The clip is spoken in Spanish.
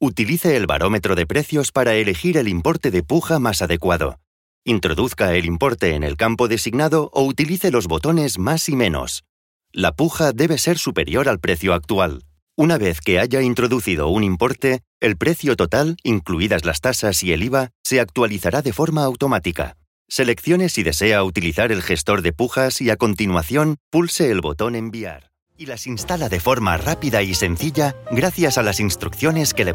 Utilice el barómetro de precios para elegir el importe de puja más adecuado. Introduzca el importe en el campo designado o utilice los botones más y menos. La puja debe ser superior al precio actual. Una vez que haya introducido un importe, el precio total, incluidas las tasas y el IVA, se actualizará de forma automática. Seleccione si desea utilizar el gestor de pujas y a continuación pulse el botón Enviar. Y las instala de forma rápida y sencilla gracias a las instrucciones que le